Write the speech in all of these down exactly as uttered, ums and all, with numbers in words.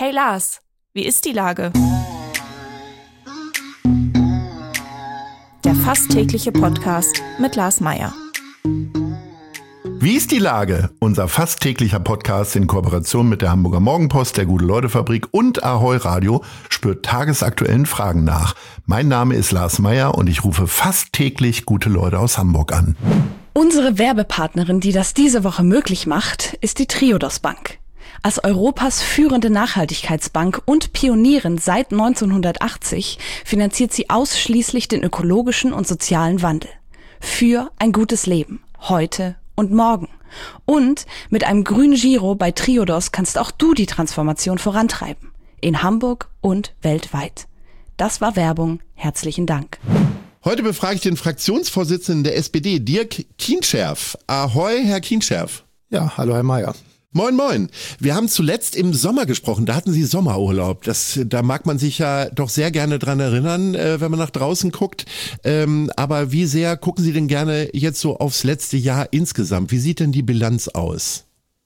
Hey Lars, wie ist die Lage? Der fast tägliche Podcast mit Lars Meyer. Wie ist die Lage? Unser fast täglicher Podcast in Kooperation mit der Hamburger Morgenpost, der Gute-Leute-Fabrik und Ahoi Radio spürt tagesaktuellen Fragen nach. Mein Name ist Lars Meyer und ich rufe fast täglich gute Leute aus Hamburg an. Unsere Werbepartnerin, die das diese Woche möglich macht, ist die Triodos Bank. Als Europas führende Nachhaltigkeitsbank und Pionierin seit neunzehnhundertachtzig finanziert sie ausschließlich den ökologischen und sozialen Wandel. Für ein gutes Leben, heute und morgen. Und mit einem grünen Giro bei Triodos kannst auch du die Transformation vorantreiben. In Hamburg und weltweit. Das war Werbung. Herzlichen Dank. Heute befrage ich den Fraktionsvorsitzenden der S P D, Dirk Kienscherf. Ahoi, Herr Kienscherf. Ja, hallo Herr Meyer. Moin, moin. Wir haben zuletzt im Sommer gesprochen, da hatten Sie Sommerurlaub. Das, da mag man sich ja doch sehr gerne dran erinnern, äh, wenn man nach draußen guckt. Ähm, aber wie sehr gucken Sie denn gerne jetzt so aufs letzte Jahr insgesamt? Wie sieht denn die Bilanz aus?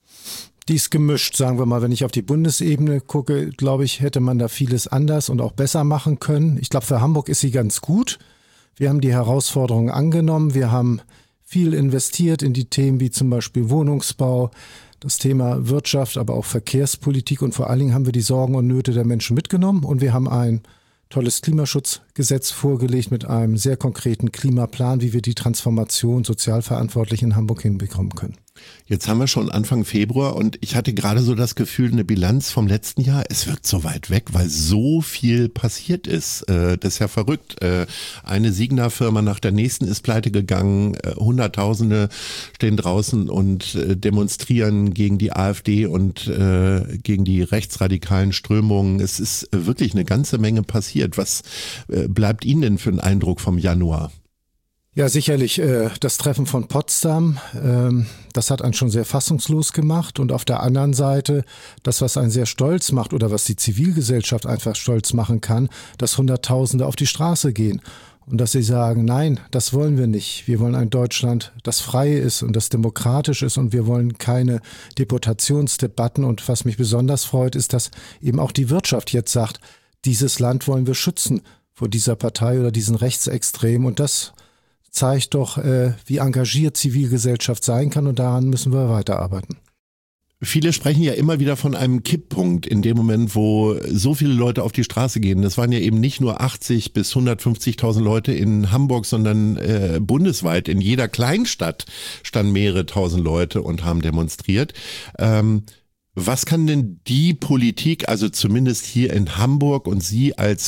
Die ist gemischt, sagen wir mal. Wenn ich auf die Bundesebene gucke, glaube ich, hätte man da vieles anders und auch besser machen können. Ich glaube, für Hamburg ist sie ganz gut. Wir haben die Herausforderungen angenommen. Wir haben viel investiert in die Themen wie zum Beispiel Wohnungsbau, das Thema Wirtschaft, aber auch Verkehrspolitik und vor allen Dingen haben wir die Sorgen und Nöte der Menschen mitgenommen und wir haben ein tolles Klimaschutzgesetz vorgelegt mit einem sehr konkreten Klimaplan, wie wir die Transformation sozial verantwortlich in Hamburg hinbekommen können. Jetzt haben wir schon Anfang Februar und ich hatte gerade so das Gefühl, eine Bilanz vom letzten Jahr, es wirkt so weit weg, weil so viel passiert ist. Das ist ja verrückt. Eine Signa-Firma nach der nächsten ist pleite gegangen. Hunderttausende stehen draußen und demonstrieren gegen die AfD und gegen die rechtsradikalen Strömungen. Es ist wirklich eine ganze Menge passiert. Was bleibt Ihnen denn für einen Eindruck vom Januar? Ja, sicherlich äh, das Treffen von Potsdam, ähm, das hat einen schon sehr fassungslos gemacht und auf der anderen Seite das, was einen sehr stolz macht oder was die Zivilgesellschaft einfach stolz machen kann, dass Hunderttausende auf die Straße gehen und dass sie sagen, nein, das wollen wir nicht. Wir wollen ein Deutschland, das frei ist und das demokratisch ist und wir wollen keine Deportationsdebatten und was mich besonders freut, ist, dass eben auch die Wirtschaft jetzt sagt, dieses Land wollen wir schützen vor dieser Partei oder diesen Rechtsextremen und das zeigt doch, äh, wie engagiert Zivilgesellschaft sein kann und daran müssen wir weiterarbeiten. Viele sprechen ja immer wieder von einem Kipppunkt in dem Moment, wo so viele Leute auf die Straße gehen. Das waren ja eben nicht nur achtzig bis hundertfünfzigtausend Leute in Hamburg, sondern äh, bundesweit. In jeder Kleinstadt standen mehrere tausend Leute und haben demonstriert. Ähm, was kann denn die Politik, also zumindest hier in Hamburg und Sie als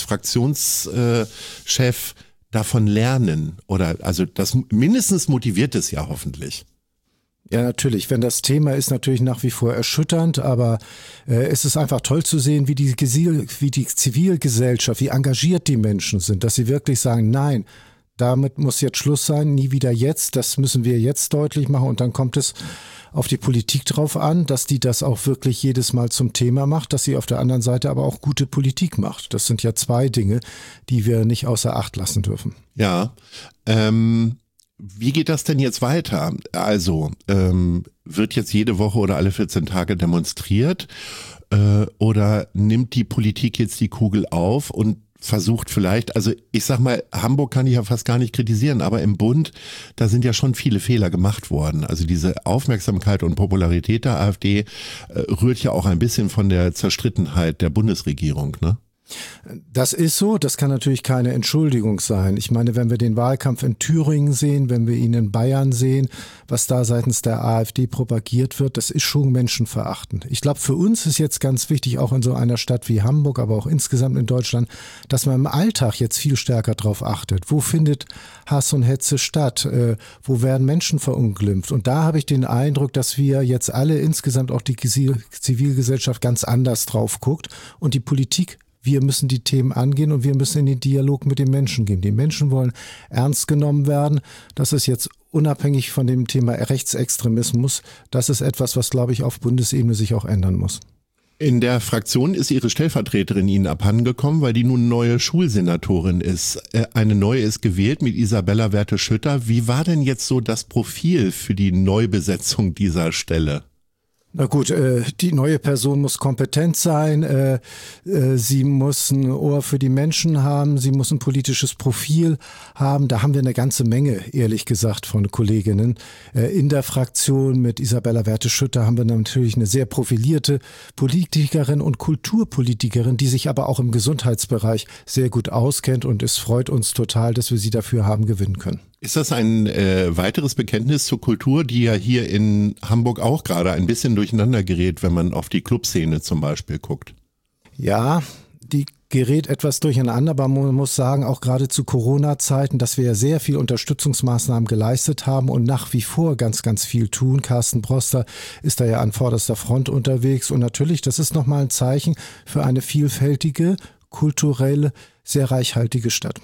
Fraktionschef, davon lernen? Oder also das mindestens motiviert es ja hoffentlich. Ja, natürlich. Wenn das Thema ist natürlich nach wie vor erschütternd, aber äh, es ist einfach toll zu sehen, wie die, wie die Zivilgesellschaft, wie engagiert die Menschen sind, dass sie wirklich sagen, nein, damit muss jetzt Schluss sein, nie wieder jetzt, das müssen wir jetzt deutlich machen und dann kommt es auf die Politik drauf an, dass die das auch wirklich jedes Mal zum Thema macht, dass sie auf der anderen Seite aber auch gute Politik macht. Das sind ja zwei Dinge, die wir nicht außer Acht lassen dürfen. Ja, ähm, wie geht das denn jetzt weiter? Also ähm, wird jetzt jede Woche oder alle vierzehn Tage demonstriert äh, oder nimmt die Politik jetzt die Kugel auf und versucht vielleicht, also ich sag mal, Hamburg kann ich ja fast gar nicht kritisieren, aber im Bund, da sind ja schon viele Fehler gemacht worden. Also diese Aufmerksamkeit und Popularität der AfD äh, rührt ja auch ein bisschen von der Zerstrittenheit der Bundesregierung, ne? Das ist so, das kann natürlich keine Entschuldigung sein. Ich meine, wenn wir den Wahlkampf in Thüringen sehen, wenn wir ihn in Bayern sehen, was da seitens der AfD propagiert wird, das ist schon menschenverachtend. Ich glaube, für uns ist jetzt ganz wichtig, auch in so einer Stadt wie Hamburg, aber auch insgesamt in Deutschland, dass man im Alltag jetzt viel stärker drauf achtet. Wo findet Hass und Hetze statt? Äh, wo werden Menschen verunglimpft? Und da habe ich den Eindruck, dass wir jetzt alle insgesamt auch die Zivilgesellschaft ganz anders drauf guckt und die Politik. Wir müssen die Themen angehen und wir müssen in den Dialog mit den Menschen gehen. Die Menschen wollen ernst genommen werden. Das ist jetzt unabhängig von dem Thema Rechtsextremismus. Das ist etwas, was, glaube ich, auf Bundesebene sich auch ändern muss. In der Fraktion ist Ihre Stellvertreterin Ihnen abhandengekommen, weil die nun neue Schulsenatorin ist. Eine neue ist gewählt mit Isabella Werte-Schütter. Wie war denn jetzt so das Profil für die Neubesetzung dieser Stelle? Na gut, äh, die neue Person muss kompetent sein, äh, äh, sie muss ein Ohr für die Menschen haben, sie muss ein politisches Profil haben. Da haben wir eine ganze Menge, ehrlich gesagt, von Kolleginnen. Äh, in der Fraktion mit Isabella Werte-Schütter haben wir natürlich eine sehr profilierte Politikerin und Kulturpolitikerin, die sich aber auch im Gesundheitsbereich sehr gut auskennt, und es freut uns total, dass wir sie dafür haben gewinnen können. Ist das ein äh, weiteres Bekenntnis zur Kultur, die ja hier in Hamburg auch gerade ein bisschen durcheinander gerät, wenn man auf die Clubszene zum Beispiel guckt? Ja, die gerät etwas durcheinander, aber man muss sagen, auch gerade zu Corona-Zeiten, dass wir ja sehr viel Unterstützungsmaßnahmen geleistet haben und nach wie vor ganz, ganz viel tun. Carsten Broster ist da ja an vorderster Front unterwegs, und natürlich, das ist nochmal ein Zeichen für eine vielfältige, kulturelle, sehr reichhaltige Stadt.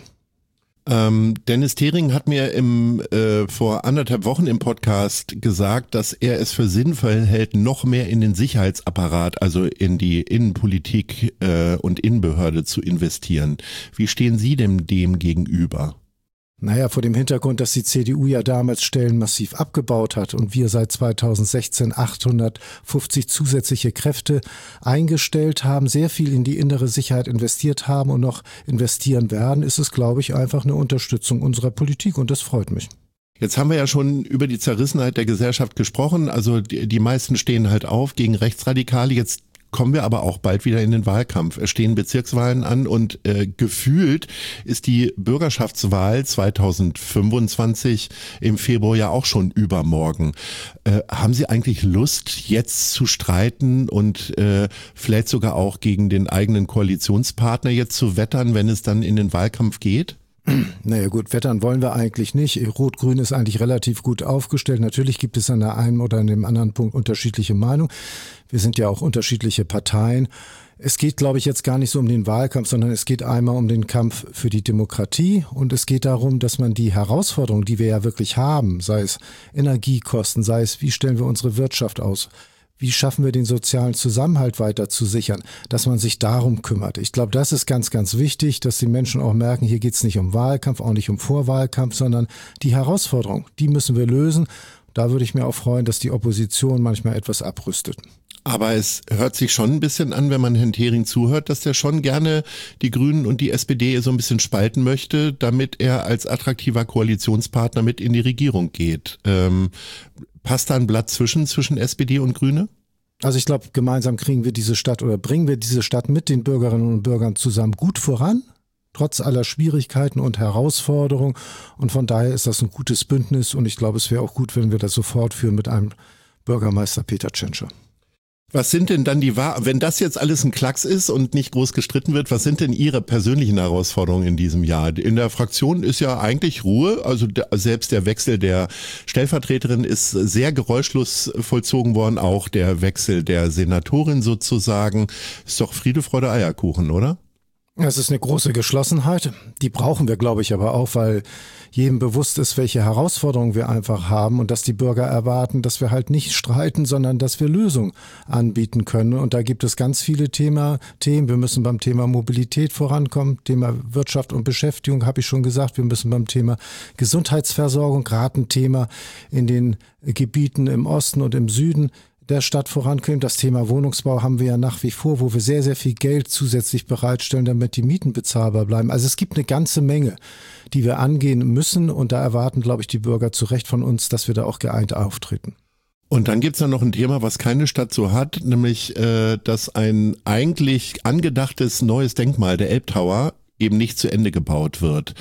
Ähm, Dennis Thering hat mir im, äh, vor anderthalb Wochen im Podcast gesagt, dass er es für sinnvoll hält, noch mehr in den Sicherheitsapparat, also in die Innenpolitik äh, und Innenbehörde zu investieren. Wie stehen Sie denn dem gegenüber? Naja, vor dem Hintergrund, dass die C D U ja damals Stellen massiv abgebaut hat und wir seit zweitausendsechzehn achthundertfünfzig zusätzliche Kräfte eingestellt haben, sehr viel in die innere Sicherheit investiert haben und noch investieren werden, ist es, glaube ich, einfach eine Unterstützung unserer Politik, und das freut mich. Jetzt haben wir ja schon über die Zerrissenheit der Gesellschaft gesprochen. Also die, die meisten stehen halt auf gegen Rechtsradikale. Jetzt kommen wir aber auch bald wieder in den Wahlkampf. Es stehen Bezirkswahlen an, und äh, gefühlt ist die Bürgerschaftswahl zweitausendfünfundzwanzig im Februar ja auch schon übermorgen. Äh, haben Sie eigentlich Lust, jetzt zu streiten und äh, vielleicht sogar auch gegen den eigenen Koalitionspartner jetzt zu wettern, wenn es dann in den Wahlkampf geht? Naja gut, wettern wollen wir eigentlich nicht. Rot-Grün ist eigentlich relativ gut aufgestellt. Natürlich gibt es an der einen oder an dem anderen Punkt unterschiedliche Meinungen. Wir sind ja auch unterschiedliche Parteien. Es geht, glaube ich, jetzt gar nicht so um den Wahlkampf, sondern es geht einmal um den Kampf für die Demokratie, und es geht darum, dass man die Herausforderungen, die wir ja wirklich haben, sei es Energiekosten, sei es, wie stellen wir unsere Wirtschaft aus, wie schaffen wir den sozialen Zusammenhalt weiter zu sichern, dass man sich darum kümmert. Ich glaube, das ist ganz, ganz wichtig, dass die Menschen auch merken, hier geht es nicht um Wahlkampf, auch nicht um Vorwahlkampf, sondern die Herausforderung, die müssen wir lösen. Da würde ich mir auch freuen, dass die Opposition manchmal etwas abrüstet. Aber es hört sich schon ein bisschen an, wenn man Herrn Thering zuhört, dass der schon gerne die Grünen und die S P D so ein bisschen spalten möchte, damit er als attraktiver Koalitionspartner mit in die Regierung geht. Ähm, passt da ein Blatt zwischen, zwischen S P D und Grüne? Also ich glaube, gemeinsam kriegen wir diese Stadt oder bringen wir diese Stadt mit den Bürgerinnen und Bürgern zusammen gut voran, trotz aller Schwierigkeiten und Herausforderungen. Und von daher ist das ein gutes Bündnis, und ich glaube, es wäre auch gut, wenn wir das sofort führen mit einem Bürgermeister Peter Tschentscher. Was sind denn dann die Wahr, wenn das jetzt alles ein Klacks ist und nicht groß gestritten wird, was sind denn Ihre persönlichen Herausforderungen in diesem Jahr? In der Fraktion ist ja eigentlich Ruhe, also der, selbst der Wechsel der Stellvertreterin ist sehr geräuschlos vollzogen worden, auch der Wechsel der Senatorin sozusagen. Ist doch Friede, Freude, Eierkuchen, oder? Es ist eine große Geschlossenheit, die brauchen wir, glaube ich, aber auch, weil jedem bewusst ist, welche Herausforderungen wir einfach haben, und dass die Bürger erwarten, dass wir halt nicht streiten, sondern dass wir Lösungen anbieten können. Und da gibt es ganz viele Thema, Themen. Wir müssen beim Thema Mobilität vorankommen, Thema Wirtschaft und Beschäftigung, habe ich schon gesagt. Wir müssen beim Thema Gesundheitsversorgung, gerade ein Thema in den Gebieten im Osten und im Süden der Stadt vorankommen. Das Thema Wohnungsbau haben wir ja nach wie vor, wo wir sehr, sehr viel Geld zusätzlich bereitstellen, damit die Mieten bezahlbar bleiben. Also es gibt eine ganze Menge, die wir angehen müssen, und da erwarten, glaube ich, die Bürger zu Recht von uns, dass wir da auch geeint auftreten. Und dann gibt's da noch ein Thema, was keine Stadt so hat, nämlich äh, dass ein eigentlich angedachtes neues Denkmal, der Elbtower, eben nicht zu Ende gebaut wird.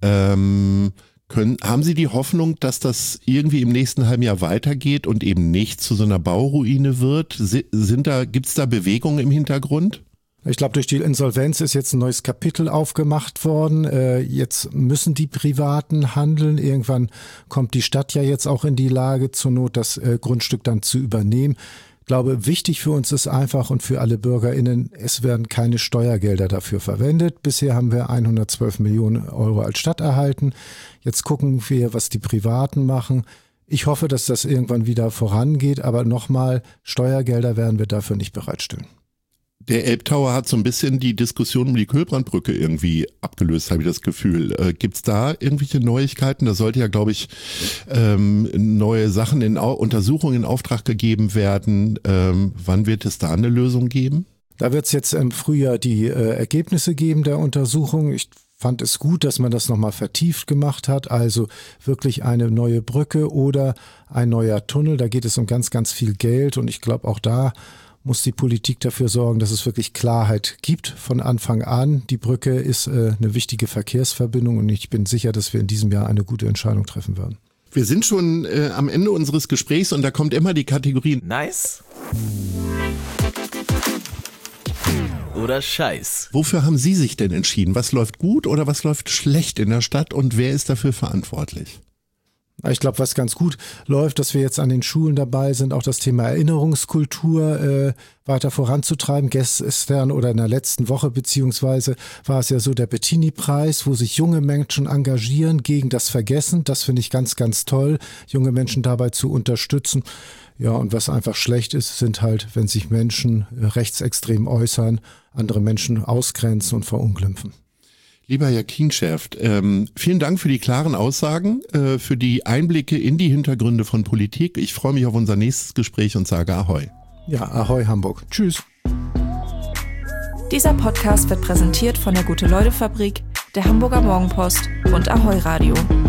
Ähm Können, haben Sie die Hoffnung, dass das irgendwie im nächsten halben Jahr weitergeht und eben nicht zu so einer Bauruine wird? Sind da, gibt's da Bewegungen im Hintergrund? Ich glaube, durch die Insolvenz ist jetzt ein neues Kapitel aufgemacht worden. Jetzt müssen die Privaten handeln. Irgendwann kommt die Stadt ja jetzt auch in die Lage, zur Not das Grundstück dann zu übernehmen. Ich glaube, wichtig für uns ist einfach, und für alle BürgerInnen, es werden keine Steuergelder dafür verwendet. Bisher haben wir hundertzwölf Millionen Euro als Stadt erhalten. Jetzt gucken wir, was die Privaten machen. Ich hoffe, dass das irgendwann wieder vorangeht, aber nochmal, Steuergelder werden wir dafür nicht bereitstellen. Der Elbtower hat so ein bisschen die Diskussion um die Kühlbrandbrücke irgendwie abgelöst, habe ich das Gefühl. Äh, Gibt es da irgendwelche Neuigkeiten? Da sollte ja, glaube ich, ähm, neue Sachen in Au- Untersuchungen in Auftrag gegeben werden. Ähm, wann wird es da eine Lösung geben? Da wird es jetzt im Frühjahr die äh, Ergebnisse geben der Untersuchung. Ich fand es gut, dass man das nochmal vertieft gemacht hat. Also wirklich eine neue Brücke oder ein neuer Tunnel. Da geht es um ganz, ganz viel Geld. Und ich glaube, auch da muss die Politik dafür sorgen, dass es wirklich Klarheit gibt von Anfang an. Die Brücke ist äh, eine wichtige Verkehrsverbindung und ich bin sicher, dass wir in diesem Jahr eine gute Entscheidung treffen werden. Wir sind schon äh, am Ende unseres Gesprächs und da kommt immer die Kategorie Nice oder Scheiß. Wofür haben Sie sich denn entschieden? Was läuft gut oder was läuft schlecht in der Stadt und wer ist dafür verantwortlich? Ich glaube, was ganz gut läuft, dass wir jetzt an den Schulen dabei sind, auch das Thema Erinnerungskultur äh, weiter voranzutreiben. Gestern oder in der letzten Woche beziehungsweise war es ja so der Bettini-Preis, wo sich junge Menschen engagieren gegen das Vergessen. Das finde ich ganz, ganz toll, junge Menschen dabei zu unterstützen. Ja, und was einfach schlecht ist, sind halt, wenn sich Menschen rechtsextrem äußern, andere Menschen ausgrenzen und verunglimpfen. Lieber Herr Kienschärft, ähm, vielen Dank für die klaren Aussagen, äh, für die Einblicke in die Hintergründe von Politik. Ich freue mich auf unser nächstes Gespräch und sage Ahoi. Ja, Ahoi Hamburg. Tschüss. Dieser Podcast wird präsentiert von der Gute-Leute-Fabrik, der Hamburger Morgenpost und Ahoi Radio.